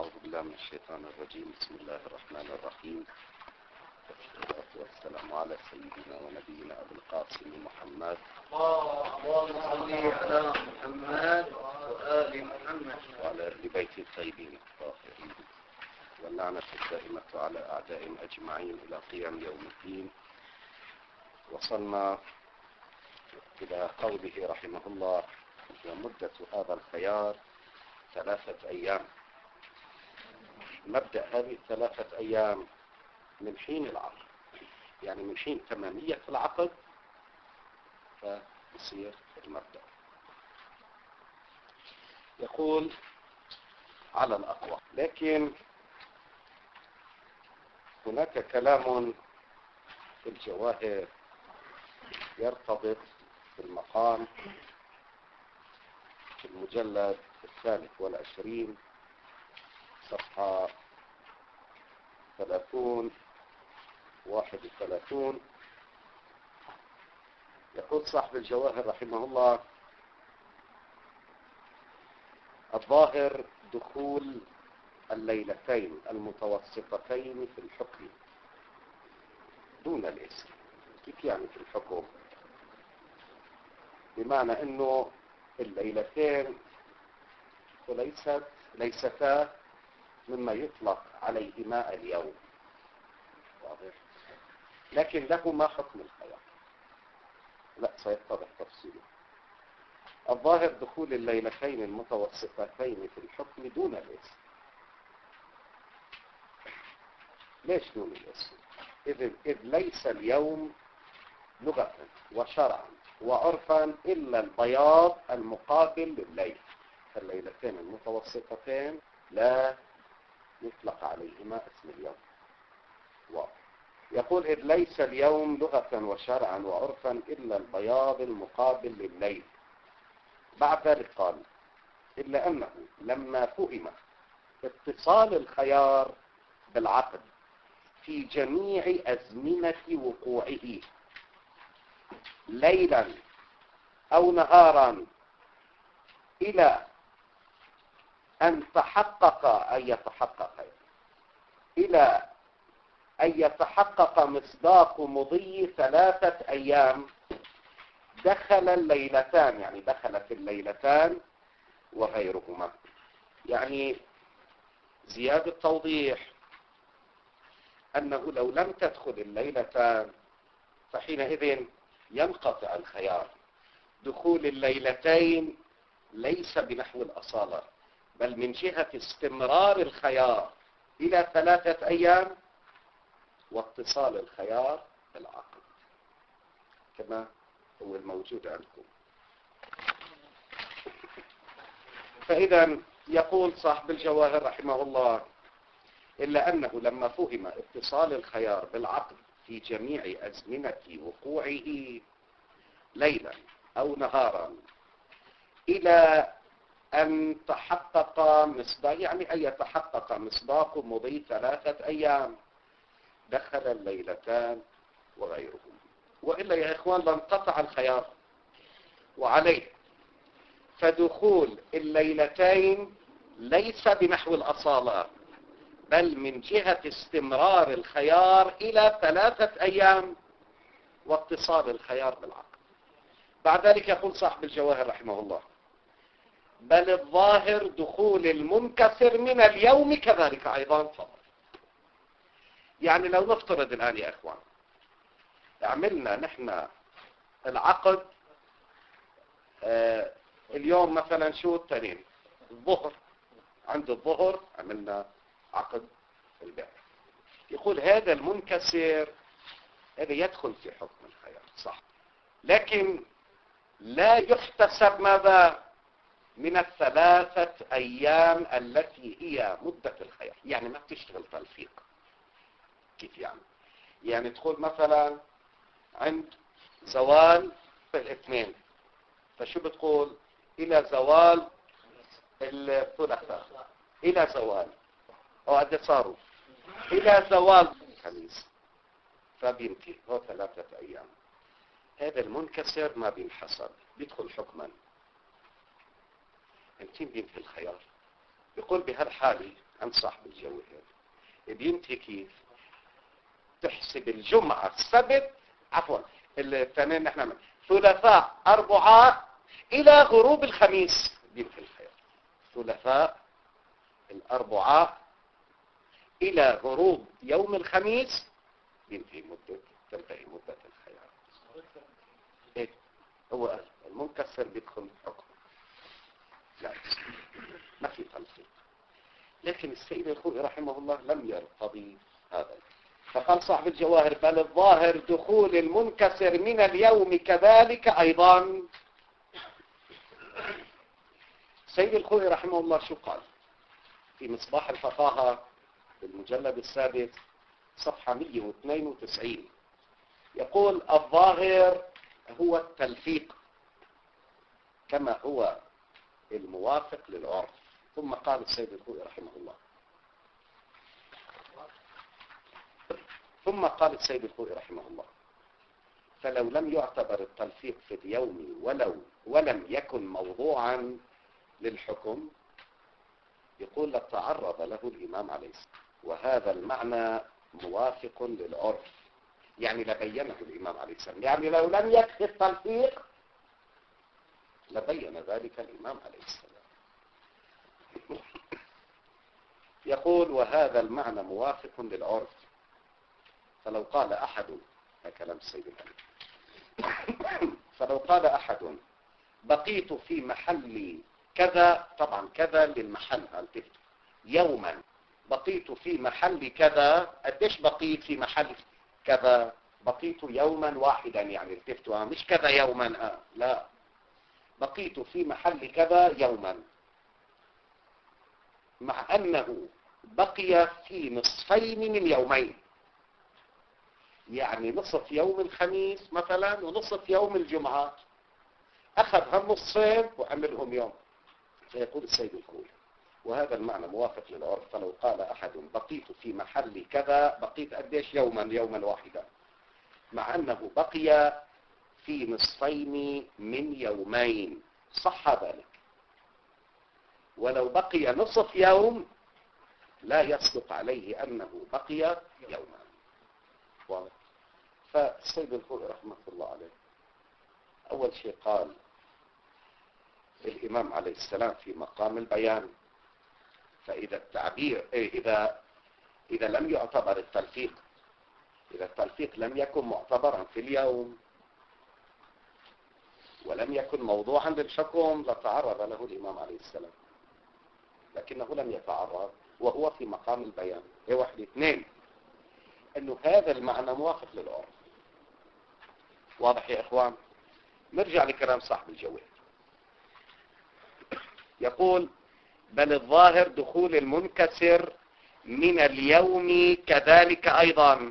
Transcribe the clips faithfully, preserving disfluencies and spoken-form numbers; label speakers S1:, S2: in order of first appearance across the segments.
S1: أعوذ بالله من الشيطان الرجيم. بسم الله الرحمن الرحيم، والصلاة والسلام على سيدنا ونبينا أبي القاسم محمد.
S2: اللهم صل على محمد وآل محمد
S1: وعلى أهل بيت الطيبين الطاهرين، واللعنة الدائمة على أعدائهم أجمعين إلى قيام يوم الدين. وصلنا إلى قوله رحمه الله: ومدة هذا الخيار ثلاثة أيام. مبدأ هذه ثلاثة أيام من حين العقد، يعني من حين تمامية العقد فيصير المبدأ. يقول على الأقوى، لكن هناك كلام في الجواهر يرتبط بالمقام في المجلد الثالث والعشرين صفحة ثلاثون واحد وثلاثون. يقول صاحب الجواهر رحمه الله: الظاهر دخول الليلتين المتوسطتين في الحكم دون الاسم. كيف يعني في الحكم؟ بمعنى انه الليلتين وليست ليستا مما يطلق عليهما اليوم، واضح؟ لكن لهما حكم الخيار. لا، سيتضح تفصيله. الظاهر دخول الليلتين المتوسطتين في الحكم دون الاسم. ليش دون الاسم؟ إذ, إذ ليس اليوم لغة وشرعا وعرفا إلا البياض المقابل لليل. الليلتين المتوسطتين لا يطلق عليهما اسم اليوم. واضح. يقول: إذ ليس اليوم لغة وشرعا وعرفا إلا البياض المقابل لليل. بعد ذلك قال: إلا أنه لما فهم اتصال الخيار بالعقد في جميع أزمنة وقوعه ليلا أو نهارا إلى أن تحقق أن يتحقق إلى أن يتحقق مصداق مضي ثلاثة أيام، دخل الليلتان، يعني دخلت الليلتان وغيرهما. يعني زيادة توضيح أنه لو لم تدخل الليلتان فحينئذ ينقطع الخيار. دخول الليلتين ليس بنحو الأصالة، بل من جهة استمرار الخيار إلى ثلاثة أيام واتصال الخيار بالعقد كما هو الموجود عندكم. فإذا يقول صاحب الجواهر رحمه الله: إلا أنه لما فهم اتصال الخيار بالعقد في جميع أزمنة وقوعه ليلا أو نهارا إلى أن تحقق مصداق، يعني أن يتحقق مصداق مضي ثلاثة أيام، دخل الليلتان وغيرهم. وإلا يا إخوان لانقطع الخيار. وعليه فدخول الليلتين ليس بنحو الأصالة، بل من جهة استمرار الخيار إلى ثلاثة أيام واتصال الخيار بالعقد. بعد ذلك يقول صاحب الجواهر رحمه الله: بل الظاهر دخول المنكسر من اليوم كذلك أيضا. فضل. يعني لو نفترض الآن يا إخوان عملنا نحن العقد آه اليوم مثلا شو التنين الظهر، عند الظهر عملنا عقد البيع. يقول هذا المنكسر هذا يدخل في حكم الخيار، صح، لكن لا يحتسب ماذا من الثلاثة أيام التي هي مدة الخيار. يعني ما بتشتغل تلفيق. كيف يعني؟ يعني تقول مثلا عند زوال في الاثنين، فشو بتقول؟ إلى زوال الثلاثاء، إلى زوال أو قد صاروا إلى زوال الخميس، فبينتهي هو ثلاثة أيام. هذا المنكسر ما بينحسب، بيدخل حكما. انتين بينتهي الخيار. يقول بهالحالة عند صاحب الجو هذا بينتهي كيف؟ تحسب الجمعة السبت عفوا الثانيين نحن ثلاثاء أربعاء إلى غروب الخميس بينتهي الخيار. ثلاثاء الأربعاء إلى غروب يوم الخميس بينتهي مدة تنتهي مدة الخيار. إيه؟ هو المنكسر بيدخل حكم لا ما في تلفيق. لكن السيد الخوئي رحمه الله لم يرتضي هذا، فقال صاحب الجواهر بل الظاهر دخول المنكسر من اليوم كذلك أيضا. السيد الخوئي رحمه الله شو قال في مصباح الفقاهة بالمجلد السادس صفحة مئة واثنين وتسعين؟ يقول الظاهر هو التلفيق كما هو الموافق للعرف. ثم قال السيد الخوئي رحمه الله ثم قال السيد الخوئي رحمه الله فلو لم يعتبر التلفيق في اليوم ولو ولم يكن موضوعا للحكم يقول لتعرض له الإمام عليه السلام، وهذا المعنى موافق للعرف، يعني لبينه الإمام عليه السلام، يعني لو لم يكفي التلفيق لبين ذلك الإمام عليه السلام. يقول وهذا المعنى موافق للعرف، فلو قال أحد هذا كلام السيد الخوئي فلو قال أحد بقيت في محل كذا، طبعا كذا للمحل هالتفت يوما، بقيت في محل كذا، قديش بقيت في محل كذا؟ بقيت يوما واحدا، يعني التفتوا مش كذا يوما آه. لا، بقيت في محل كذا يوما، مع أنه بقي في نصفين من يومين، يعني نصف يوم الخميس مثلا ونصف يوم الجمعة، أخذ هالنصفين وعملهم يوم. فيقول السيد الخوئي وهذا المعنى موافق للعرف، فلو قال أحد بقيت في محل كذا، بقيت قديش يوما؟ يوما واحدا، مع أنه بقي في نصفين من يومين، صح ذلك. ولو بقي نصف يوم لا يصدق عليه أنه بقي يوما. واضح؟ فالسيد الخوئي رحمه الله عليه أول شيء قال الإمام عليه السلام في مقام البيان، فإذا التعبير إذا إذا لم يعتبر التلفيق، إذا التلفيق لم يكن معتبرا في اليوم ولم يكن موضوعا للحكم لتعرض له الإمام عليه السلام، لكنه لم يتعرض وهو في مقام البيان. هي واحد اثنين أنه هذا المعنى موافق للعرف. واضح يا إخوان؟ نرجع لكلام صاحب الجواب. يقول بل الظاهر دخول المنكسر من اليوم كذلك أيضا،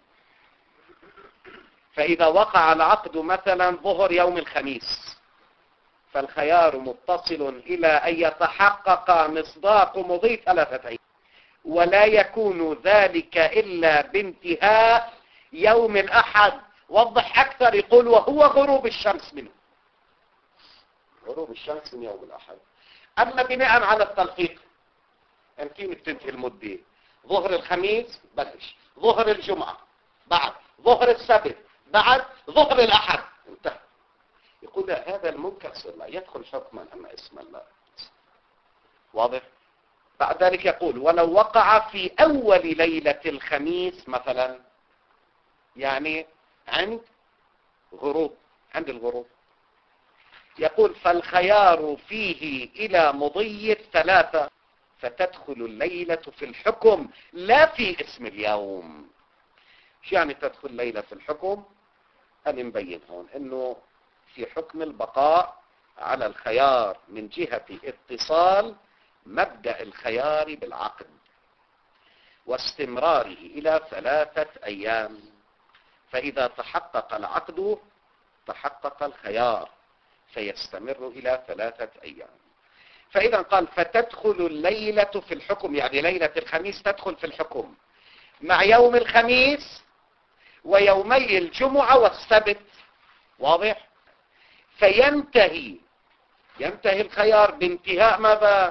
S1: فإذا وقع العقد مثلا ظهر يوم الخميس فالخيار متصل إلى أن يتحقق مصداق مضي ثلاثة أيام، ولا يكون ذلك إلا بانتهاء يوم الأحد. وضح أكثر، يقول وهو غروب الشمس منه، غروب الشمس من يوم الأحد. أما بناء على التلفيق يمكن بتنتهي المدة ظهر الخميس بلش، ظهر الجمعة بعد، ظهر السبت بعد، ظهر الأحد انتهى. يقول هذا المنكسر لا يدخل حكما أما اسما لا. واضح؟ بعد ذلك يقول ولو وقع في أول ليلة الخميس مثلا، يعني عند غروب، عند الغروب، يقول فالخيار فيه إلى مضي الثلاثة، فتدخل الليلة في الحكم لا في اسم اليوم. شو يعني تدخل الليلة في الحكم؟ أنا مبين هون إنه في حكم البقاء على الخيار من جهة اتصال مبدأ الخيار بالعقد واستمراره إلى ثلاثة أيام، فإذا تحقق العقد تحقق الخيار فيستمر إلى ثلاثة أيام. فإذا قال فتدخل الليلة في الحكم، يعني ليلة الخميس تدخل في الحكم مع يوم الخميس ويومي الجمعة والسبت. واضح؟ فينتهي ينتهي الخيار بانتهاء ماذا؟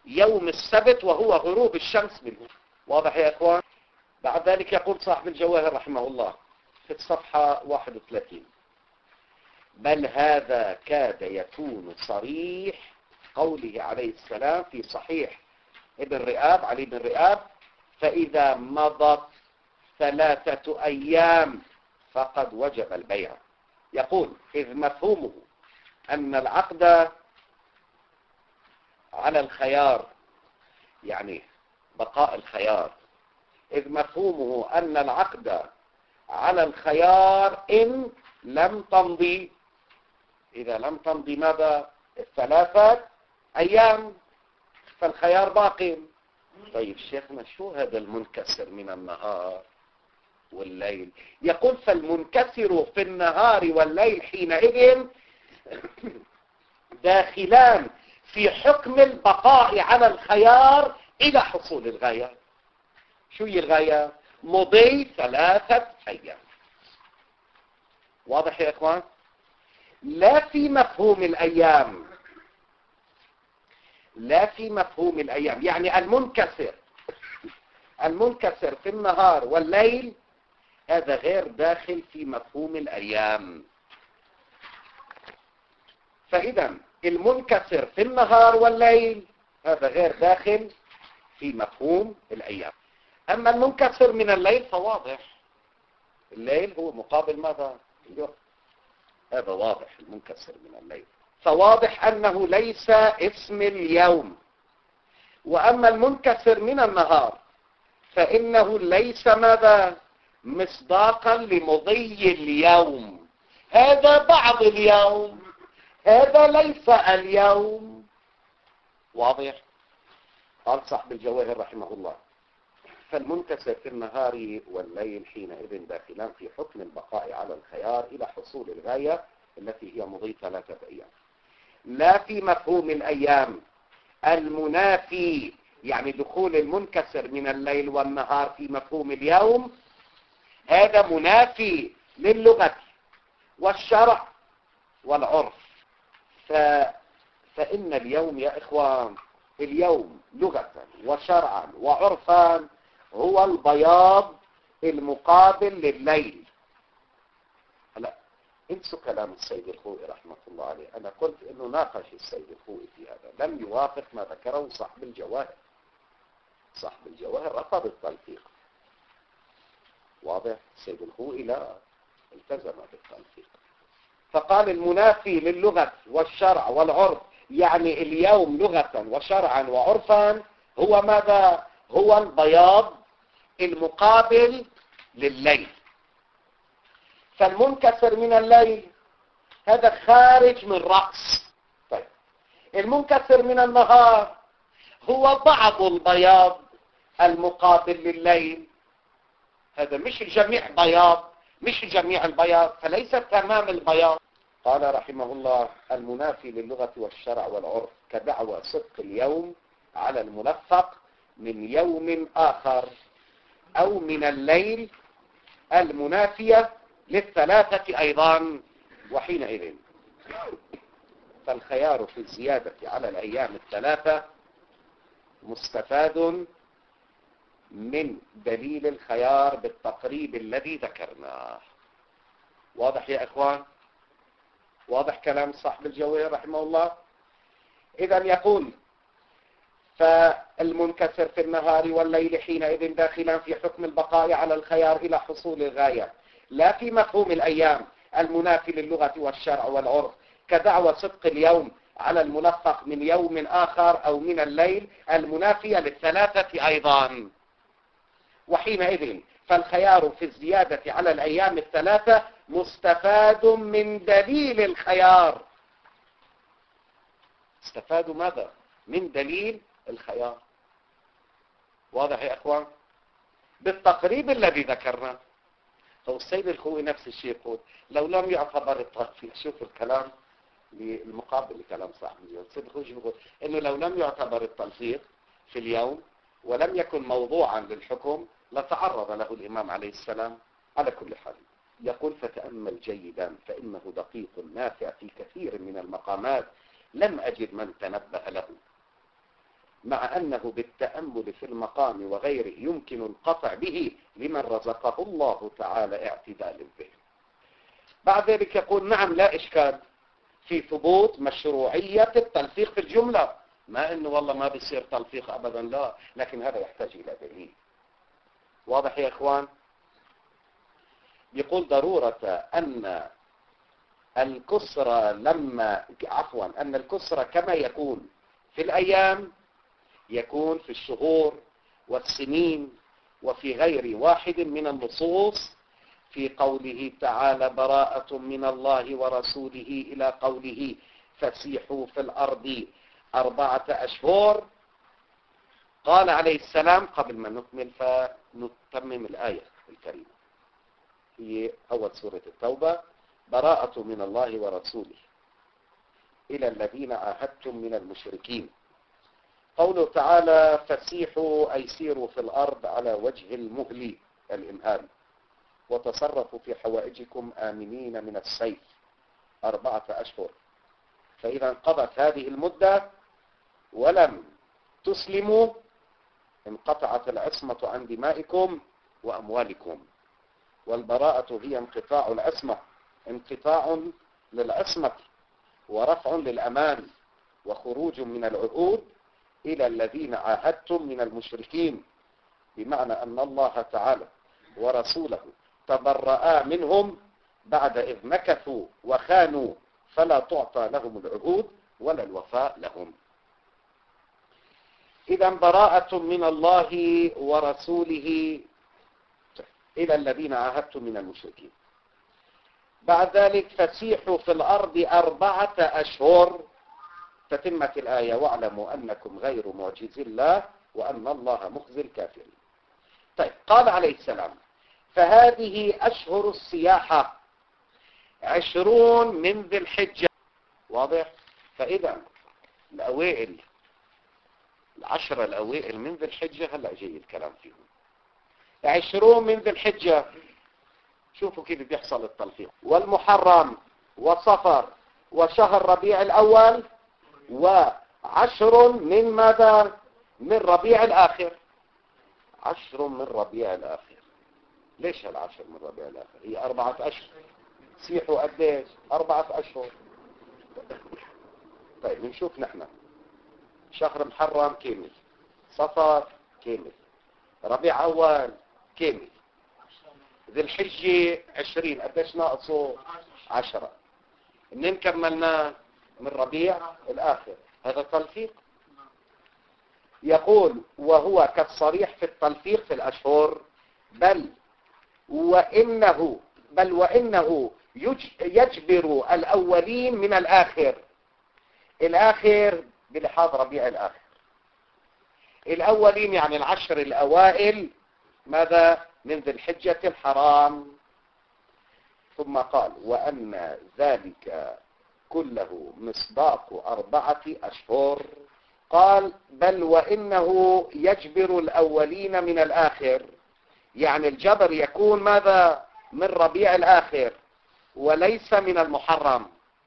S1: يوم السبت وهو غروب الشمس منه. واضح يا اخوان؟ بعد ذلك يقول صاحب الجواهر رحمه الله في الصفحة واحد وثلاثين: بل هذا كاد يكون صريح قوله عليه السلام في صحيح ابن رئاب علي بن رئاب: فإذا مضت ثلاثة أيام فقد وجب البيع. يقول: إذ مفهومه أن العقد على الخيار، يعني بقاء الخيار، إذ مفهومه أن العقد على الخيار إن لم تمضي، إذا لم تمضي ماذا؟ الثلاثة أيام، فالخيار باق. طيب شيخنا شو هذا المنكسر من النهار والليل؟ يقول: فالمنكسر في النهار والليل حينئذ داخلان في حكم البقاء على الخيار إلى حصول الغاية. شو هي الغاية؟ مضي ثلاثة أيام. واضح يا إخوان؟ لا في مفهوم الأيام، لا في مفهوم الأيام، يعني المنكسر المنكسر في النهار والليل هذا غير داخل في مفهوم الأيام. فإذا المنكسر في النهار والليل هذا غير داخل في مفهوم الأيام. أما المنكسر من الليل فواضح، الليل هو مقابل ماذا؟ اليوم. هذا واضح المنكسر من الليل، فواضح أنه ليس اسم اليوم. وأما المنكسر من النهار فإنه ليس ماذا؟ مصداقا لمضي اليوم. هذا بعض اليوم، هذا ليس اليوم. واضح؟ قال صاحب الجواهر رحمه الله: فالمنكسر في النهار والليل حينئذ داخلان في حكم البقاء على الخيار إلى حصول الغاية التي هي مضي ثلاثة أيام، لا في مفهوم الأيام المنافي، يعني دخول المنكسر من الليل والنهار في مفهوم اليوم هذا منافي للغة والشرع والعرف. ف... فإن اليوم يا إخوان، اليوم لغة وشرعا وعرفا هو البياض المقابل لليل. هلا انسوا كلام السيد الخوئي رحمة الله عليه. أنا قلت إنه ناقش السيد الخوئي في هذا، لم يوافق ما ذكره صاحب الجواهر. صاحب الجواهر رفض التلفيق. واضح؟ السيد الخوئي لا التزم بالتلفيق، فقال المنافي للغة والشرع والعرف، يعني اليوم لغة وشرعا وعرفا هو ماذا؟ هو البياض المقابل لليل. فالمنكسر من الليل هذا خارج من رأس. طيب المنكسر من النهار هو بعض البياض المقابل لليل، هذا مش جميع بياض، مش جميع البياض، فليس تمام البياض. قال رحمه الله: المنافي للغة والشرع والعرف كدعوى صدق اليوم على الملفق من يوم آخر أو من الليل المنافية للثلاثة أيضا. وحينئذ فالخيار في الزيادة على الأيام الثلاثة مستفاد من دليل الخيار بالتقريب الذي ذكرناه. واضح يا إخوان؟ واضح كلام صاحب الجواهر رحمه الله؟ إذن يقول: فالمنكسر في النهار والليل حينئذ داخلا في حكم البقاء على الخيار إلى حصول الغاية، لا في مفهوم الأيام المنافي للغة والشرع والعرف كدعوى صدق اليوم على الملفق من يوم آخر أو من الليل المنافية للثلاثة أيضا. وحينئذ فالخيار في الزيادة على الأيام الثلاثة مستفاد من دليل الخيار. استفادوا ماذا؟ من دليل الخيار. واضح يا أخوان؟ بالتقريب الذي ذكرنا. هو السيد الخوئي نفس الشيء يقول: لو لم يعتبر التلفيق، شوف الكلام المقابل لكلام صاحب الجواهر. السيد الخوئي يقول إنه لو لم يعتبر التلفيق في اليوم ولم يكن موضوعا للحكم لتعرض له الإمام عليه السلام. على كل حال يقول: فتأمل جيدا فإنه دقيق نافع في كثير من المقامات لم أجد من تنبه له، مع أنه بالتأمل في المقام وغيره يمكن القطع به لمن رزقه الله تعالى اعتدال الذهن. بعد ذلك يقول نعم لا إشكال في ثبوت مشروعية التلفيق في الجملة، ما إنه والله ما بيصير تلفيق أبدا، لا، لكن هذا يحتاج إلى دليل. واضح يا إخوان؟ يقول ضرورة أن الكسرة لما عفوا أن الكسرة كما يكون في الأيام يكون في الشهور والسنين وفي غير واحد من النصوص، في قوله تعالى براءة من الله ورسوله إلى قوله فسيحوا في الأرض أربعة أشهر. قال عليه السلام قبل ما نكمل فنتمم الآية الكريمة في أول سورة التوبة: براءة من الله ورسوله إلى الذين عاهدتم من المشركين. قوله تعالى فسيحوا أي سيروا في الأرض على وجه المهل الإمهال، وتصرفوا في حوائجكم آمنين من السيف أربعة أشهر. فإذا انقضت هذه المدة ولم تسلموا انقطعت العصمة عن دمائكم وأموالكم. والبراءة هي انقطاع العصمة، انقطاع للعصمة ورفع للأمان وخروج من العهود إلى الذين عاهدتم من المشركين، بمعنى أن الله تعالى ورسوله تبرأ منهم بعد إذ مكثوا وخانوا، فلا تعطى لهم العهود ولا الوفاء لهم. إذا براءة من الله ورسوله إلى الذين عاهدتم من المشركين. بعد ذلك فسيحوا في الأرض أربعة أشهر، تتمة الآية واعلموا أنكم غير معجز الله وأن الله مخزي الكافرين. طيب قال عليه السلام فهذه أشهر السياحة عشرون من ذي الحجة. واضح؟ فإذا الأوائل العشرة الأوائل من ذي الحجة هلأ جاي الكلام فيهم. عشرون من ذي الحجة، شوفوا كيف بيحصل التلفيق، والمحرم وصفر وشهر ربيع الأول وعشر من ماذا؟ من ربيع الآخر. عشر من ربيع الآخر. ليش هالعشر من ربيع الآخر؟ هي أربعة أشهر. سيحوا قديش؟ أربعة أشهر. طيب نشوف نحن شهر محرم كامل، صفر كامل، ربيع أول كامل، ذي الحجة عشرين، قديش ناقصه؟ عشرة. منين كملنا؟ من ربيع الآخر. هذا تلفيق. يقول وهو كالصريح في التلفيق في الأشهر، بل وإنه بل وإنه يجبر الأولين من الآخر. الآخر بلحاظ ربيع الآخر. الأولين يعني العشر الأوائل ماذا؟ من ذي الحجة الحرام. ثم قال وأن ذلك كله مصداق أربعة أشهر. قال بل وإنه يجبر الأولين من الآخر، يعني الجبر يكون ماذا؟ من ربيع الآخر وليس من المحرم.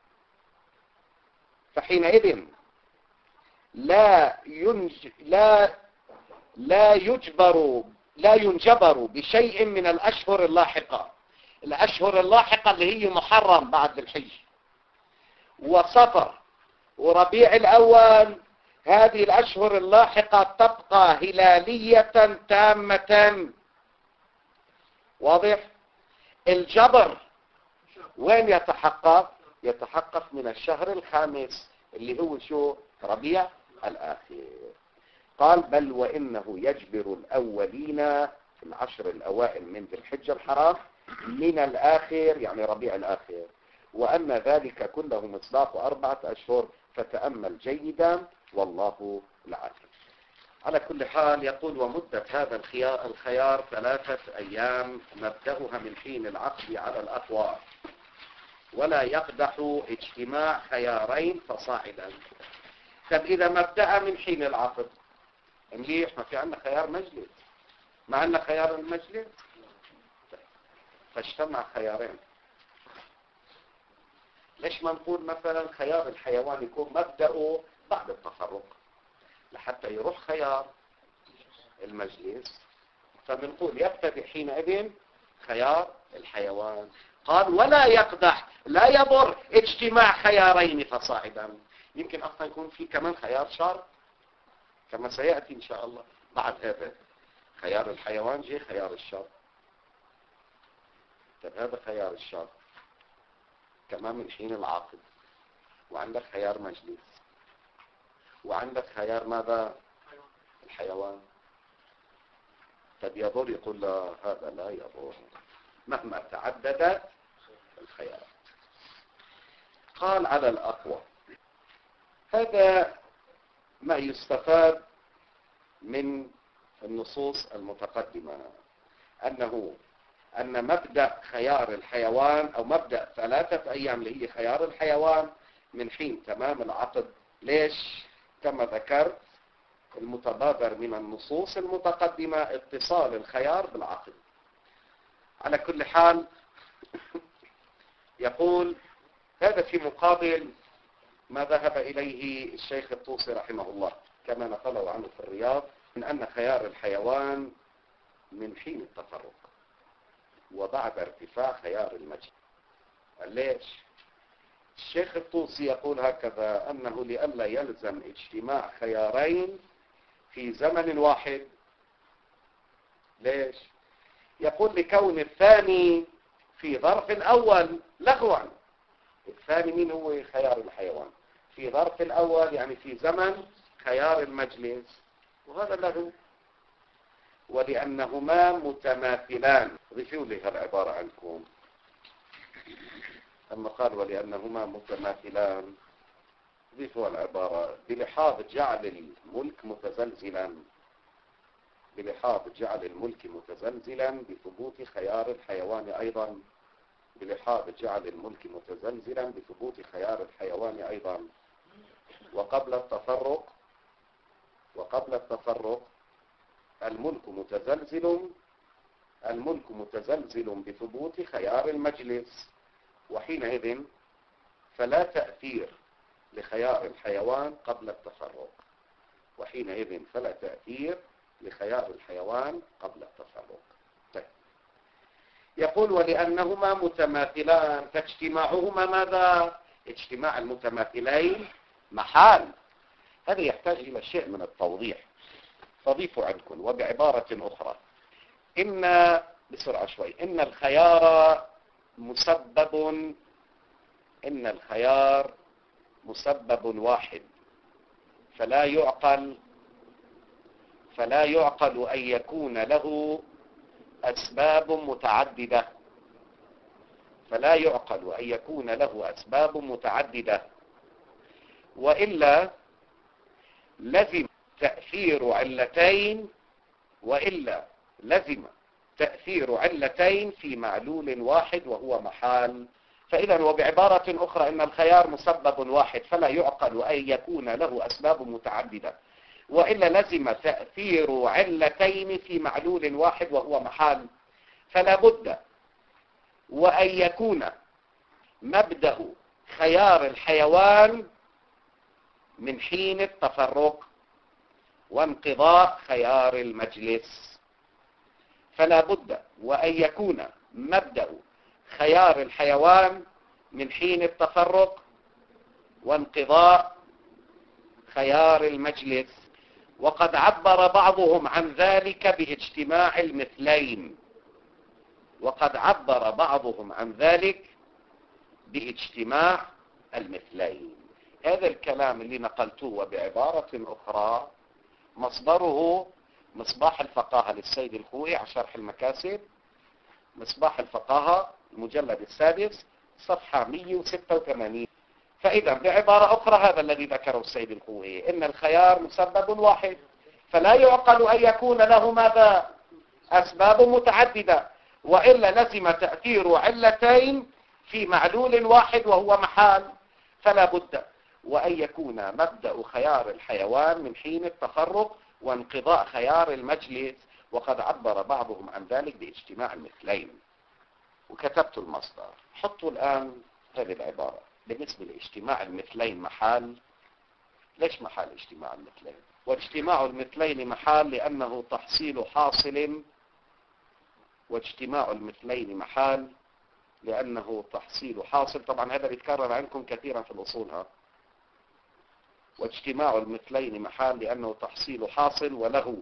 S1: فحينئذ لا ينج لا لا يجبر لا ينجبر بشيء من الأشهر اللاحقة. الأشهر اللاحقة اللي هي محرم بعد الحج وصفر وربيع الأول، هذه الأشهر اللاحقة تبقى هلالية تامة. واضح؟ الجبر وين يتحقق؟ يتحقق من الشهر الخامس اللي هو شو؟ ربيع الآخر. قال بل وإنه يجبر الأولين في العشر الأوائل من ذي الحجة الحرام من الآخر يعني ربيع الآخر، وأن ذلك كله مصداق أربعة أشهر. فتأمل جيدا والله العالم. على كل حال يقول ومدة هذا الخيار, الخيار ثلاثة أيام نبدأها من حين العقد على الأقوى، ولا يقدح اجتماع خيارين فصاعدا. طب إذا مبدأ من حين العقد مليح، ما في عندنا خيار مجلس، ما عندنا خيار المجلس، فاجتمع خيارين. ليش ما نقول مثلا خيار الحيوان يكون مبدأه بعد التفرق، لحتى يروح خيار المجلس، فبنقول يبتدئ حينئذ خيار الحيوان. قال ولا يقدح، لا يضر اجتماع خيارين فصاعدا. يمكن اصلا يكون في كمان خيار شرط كما سيأتي ان شاء الله بعد هذا. خيار الحيوان جه خيار الشرط. طب هذا خيار الشرط كمان من حين العقد، وعندك خيار مجلس، وعندك خيار ماذا؟ الحيوان. طب يضر؟ يقول لا، هذا لا يضر مهما تعددت الخيارات. قال على الأقوى. هذا ما يستفاد من النصوص المتقدمة، أنه أن مبدأ خيار الحيوان أو مبدأ ثلاثة أيام اللي هي خيار الحيوان من حين تمام العقد. ليش؟ كما ذكرت المتبادر من النصوص المتقدمة اتصال الخيار بالعقد. على كل حال يقول هذا في مقابل ما ذهب إليه الشيخ الطوسي رحمه الله كما نقله عنه في الرياض، من أن خيار الحيوان من حين التفرق وبعد ارتفاع خيار المجلس. ليش؟ الشيخ الطوسي يقول هكذا، أنه لئلا يلزم اجتماع خيارين في زمن واحد. ليش؟ يقول لكون الثاني في ظرف الأول لغوا. الثاني مين هو؟ خيار الحيوان. في ظرف الأول يعني في زمن خيار المجلس، وهذا لغو. ولأنهما متماثلان. ضيفوا لي هالعبارة عنكم. أما قال ولأنهما متماثلان، ضيفوا العبارة بلحاظ جعل الملك متزلزلا، بلحاظ جعل الملك متزلزلا بثبوت خيار الحيوان أيضا، بلحاظ جعل الملك متزلزلا بثبوت خيار الحيوان أيضا. وقبل التفرق وقبل التفرق الملك متزلزل الملك متزلزل بثبوت خيار المجلس، وحينئذ فلا تأثير لخيار الحيوان قبل التفرق، وحينئذ فلا تأثير لخيار الحيوان قبل التفرق. طيب. يقول ولأنهما متماثلان فاجتماعهما ماذا؟ اجتماع المتماثلين محال. هذا يحتاج إلى شيء من التوضيح، فضيفوا عنكم. وبعبارة أخرى، إن بسرعة شوي إن الخيار مسبب إن الخيار مسبب واحد، فلا يعقل فلا يعقل أن يكون له أسباب متعددة فلا يعقل أن يكون له أسباب متعددة وإلا لزم تأثير علتين وإلا لزم تأثير علتين في معلول واحد وهو محال. فإذا وبعبارة أخرى إن الخيار مسبب واحد فلا يعقل أن يكون له أسباب متعددة وإلا لزم تأثير علتين في معلول واحد وهو محال. فلا بد وأن يكون مبدأ خيار الحيوان من حين التفرق وانقضاء خيار المجلس. فلا بد وأن يكون مبدأ خيار الحيوان من حين التفرق وانقضاء خيار المجلس. وقد عبر بعضهم عن ذلك باجتماع المثلين وقد عبر بعضهم عن ذلك باجتماع المثلين. هذا الكلام اللي نقلتوه وبعبارة أخرى مصدره مصباح الفقاهة للسيد الخوئي على شرح المكاسب، مصباح الفقاهة المجلد السادس صفحة مئة وستة وثمانين. فإذا بعبارة أخرى هذا الذي ذكره السيد الخوئي، إن الخيار مسبب واحد فلا يعقل أن يكون له ماذا؟ أسباب متعددة وإلا لزم تأثير علتين في معلول واحد وهو محال. فلا بد وأن يكون مبدأ خيار الحيوان من حين التفرق وانقضاء خيار المجلس. وقد عبر بعضهم عن ذلك باجتماع المثلين. وكتبت المصدر. حطوا الآن هذه العبارة بالنسبة لاجتماع المثلين محال. ليش محال اجتماع المثلين؟ واجتماع المثلين محال لأنه تحصيل حاصل واجتماع المثلين محال لأنه تحصيل حاصل. طبعا هذا بيتكرر عندكم كثيرا في الأصول. ها واجتماع المثلين محال لأنه تحصيل حاصل وله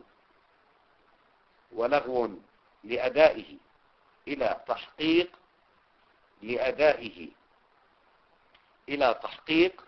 S1: ولغو لأدائه إلى تحقيق لأدائه إلى تحقيق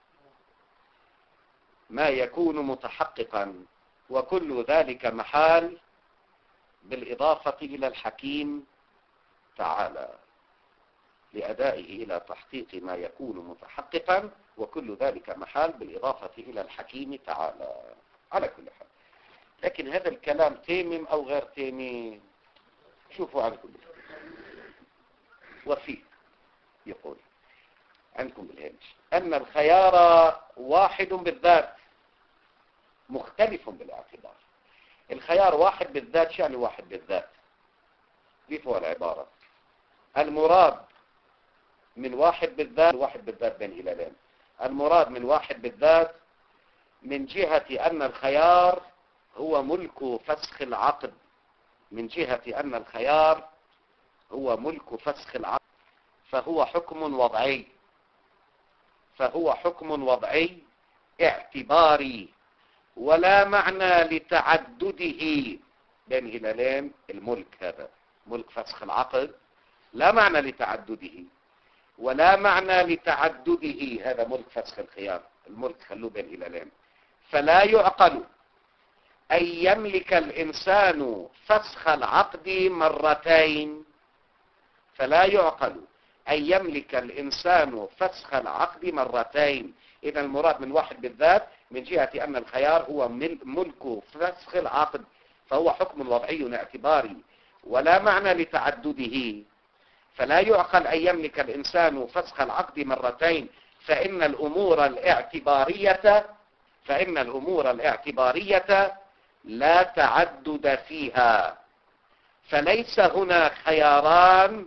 S1: ما يكون متحققا، وكل ذلك محال بالإضافة إلى الحكيم تعالى. لأدائه إلى تحقيق ما يكون متحققا وكل ذلك محال بالإضافة إلى الحكيم تعالى. على كل حال، لكن هذا الكلام تيمم أو غير تيمم؟ شوفوا على كل حال. وفيه يقول عندكم بالهامش أن الخيار واحد بالذات مختلف بالاعتبار. الخيار واحد بالذات شأن واحد بالذات. ضيفوا العبارة المراد من واحد بالذات واحد بالذات بين هلالين. المراد من واحد بالذات من جهة أن الخيار هو ملك فسخ العقد، من جهة أن الخيار هو ملك فسخ العقد، فهو حكم وضعي فهو حكم وضعي اعتباري، ولا معنى لتعدده بين هلالين. الملك هذا ملك فسخ العقد لا معنى لتعدده، ولا معنى لتعدده هذا ملك فسخ الخيار. الملك خلوه بين هلالين. فلا يعقل أن يملك الإنسان فسخ العقد مرتين فلا يعقل أن يملك الإنسان فسخ العقد مرتين. إذا المراد من واحد بالذات من جهة أن الخيار هو ملك فسخ العقد، فهو حكم وضعي اعتباري ولا معنى لتعدده. فلا يعقل أن يملك الإنسان فسخ العقد مرتين، فإن الأمور الاعتبارية فإن الأمور الاعتبارية لا تعدد فيها. فليس هنا خياران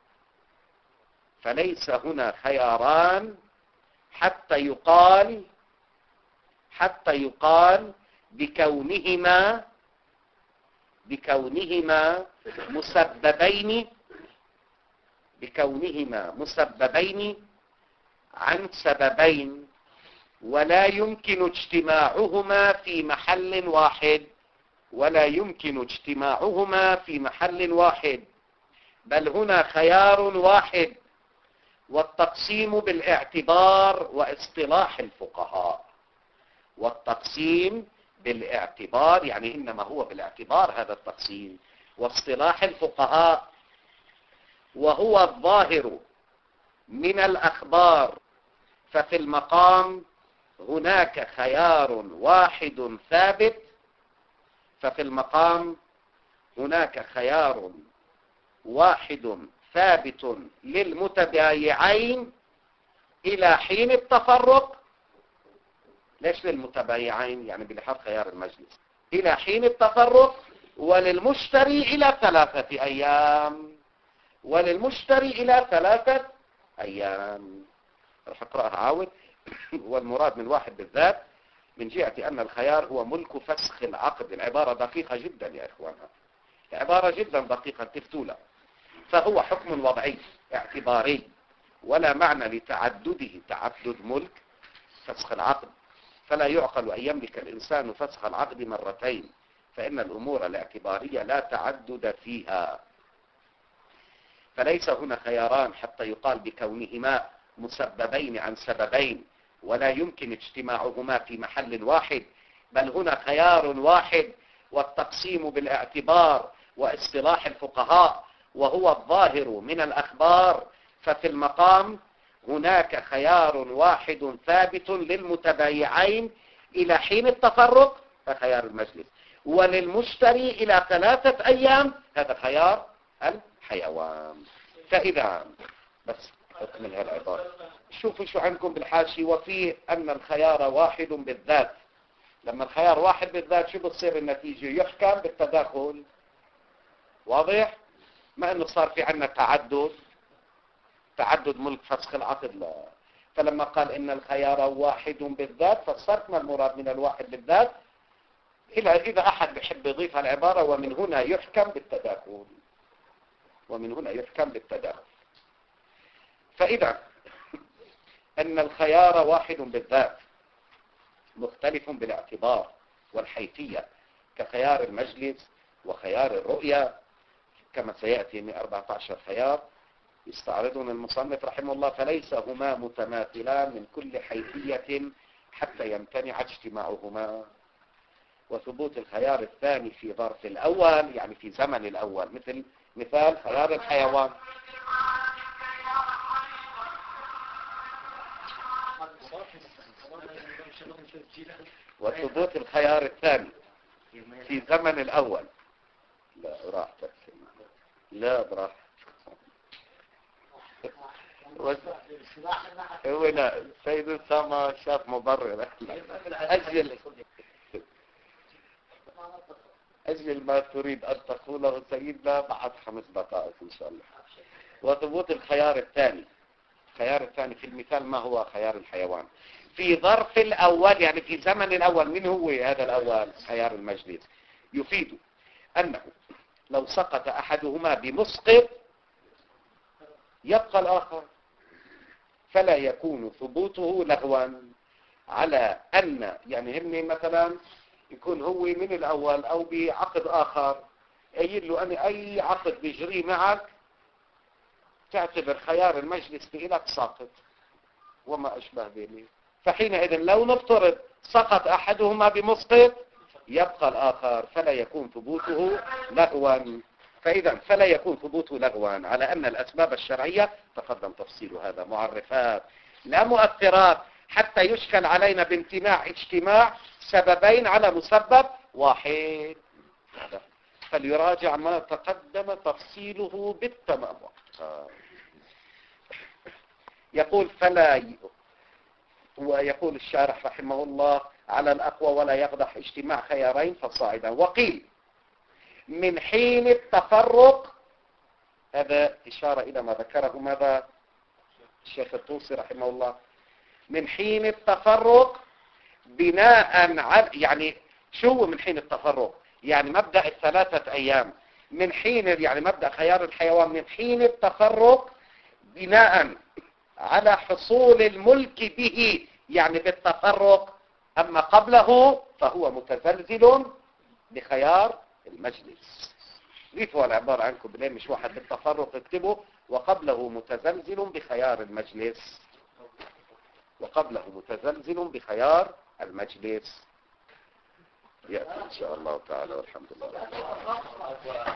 S1: فليس هنا خياران حتى يقال حتى يقال بكونهما بكونهما مسببين بكونهما مسببين عن سببين، ولا يمكن اجتماعهما في محل واحد ولا يمكن اجتماعهما في محل واحد بل هنا خيار واحد، والتقسيم بالاعتبار واصطلاح الفقهاء. والتقسيم بالاعتبار يعني إنما هو بالاعتبار هذا التقسيم، واصطلاح الفقهاء وهو الظاهر من الأخبار. ففي المقام هناك خيار واحد ثابت ففي المقام هناك خيار واحد ثابت للمتبايعين إلى حين التفرق. ليش للمتبايعين؟ يعني بلحاظ خيار المجلس إلى حين التفرق، وللمشتري إلى ثلاثة أيام وللمشتري إلى ثلاثة أيام. رح أقرأها عاود. والمراد من واحد بالذات من جهة أن الخيار هو ملك فسخ العقد. العبارة دقيقة جدا يا إخوانها، عبارة جدا دقيقة تفتولة. فهو حكم وضعي اعتباري ولا معنى لتعدده، تعدد ملك فسخ العقد. فلا يعقل أن يملك الإنسان فسخ العقد مرتين، فإن الأمور الاعتبارية لا تعدد فيها. فليس هنا خياران حتى يقال بكونهما مسببين عن سببين، ولا يمكن اجتماعهما في محل واحد بل هنا خيار واحد، والتقسيم بالاعتبار واصطلاح الفقهاء وهو الظاهر من الأخبار. ففي المقام هناك خيار واحد ثابت للمتبايعين إلى حين التفرق فخيار المجلس، وللمشتري إلى ثلاثة أيام هذا خيار الحيوان. فإذا بس أكمل هالعبارة. شوفوا شو عندكم بالحاشي. وفيه أن الخيار واحد بالذات. لما الخيار واحد بالذات شو بتصير النتيجة؟ يحكم بالتداخل. واضح؟ ما أنه صار في عنا تعدد تعدد ملك فسخ العقد. لا. فلما قال إن الخيار واحد بالذات فصرت ما المراد من الواحد بالذات؟ إلا إذا أحد بيحب يضيف العبارة ومن هنا يحكم بالتداخل، ومن هنا يحكم بالتداخل. فإذا أن الخيار واحد بالذات مختلف بالاعتبار والحيثية كخيار المجلس وخيار الرؤية كما سيأتي من أربعة عشر خيار يستعرضون المصنف رحمه الله، فليس هما متماثلان من كل حيثية حتى يمتنع اجتماعهما. وثبوت الخيار الثاني في ظرف الأول يعني في زمن الأول، مثل مثال خيار الحيوان. وثبوت الخيار الثاني في زمن الأول. لا براحتك، لا براحتك. هو لا سيد أسامة شاف مبرر. أجل أجل ما تريد أن تقوله سيدنا بعد خمس دقائق إن شاء الله. وثبوت الخيار الثاني، الخيار الثاني في المثال ما هو خيار الحيوان في ظرف الأول يعني في زمن الأول. من هو هذا الأول؟ خيار المجلس. يفيد أنه لو سقط أحدهما بمسقط يبقى الآخر، فلا يكون ثبوته لغوا على أن يعني هم مثلا يكون هو من الأول أو بعقد آخر يقول له أنا أي عقد بيجري معك تعتبر خيار المجلس لك ساقط وما أشبه ذلك. فحينئذ لو نفترض سقط أحدهما بمسقط يبقى الآخر، فلا يكون ثبوته لغوا. فإذا فلا يكون ثبوته لغوا على أن الأسباب الشرعية تقدم تفصيل هذا معرفات لا مؤثرات حتى يشكل علينا بامتناع اجتماع سببين على مسبب واحد. فليراجع ما تقدم تفصيله بالتمام. يقول فلا ي... ويقول الشارح رحمه الله على الأقوى ولا يقدح اجتماع خيارين فصاعدا. وقيل من حين التفرق، هذا إشارة إلى ما ذكره ماذا الشيخ الطوسي رحمه الله، من حين التفرق بناء على يعني شو من حين التفرق يعني مبدأ الثلاثة أيام، من حين يعني مبدأ خيار الحيوان من حين التفرق بناء على حصول الملك به يعني بالتفرق، أما قبله فهو متزلزل بخيار المجلس. ريفوا العبارة عنكم بلين مش واحد بالتفرق اكتبه وقبله متزلزل بخيار المجلس، وقبله متزلزل بخيار المجلس. يأتي إن شاء الله تعالى والحمد لله.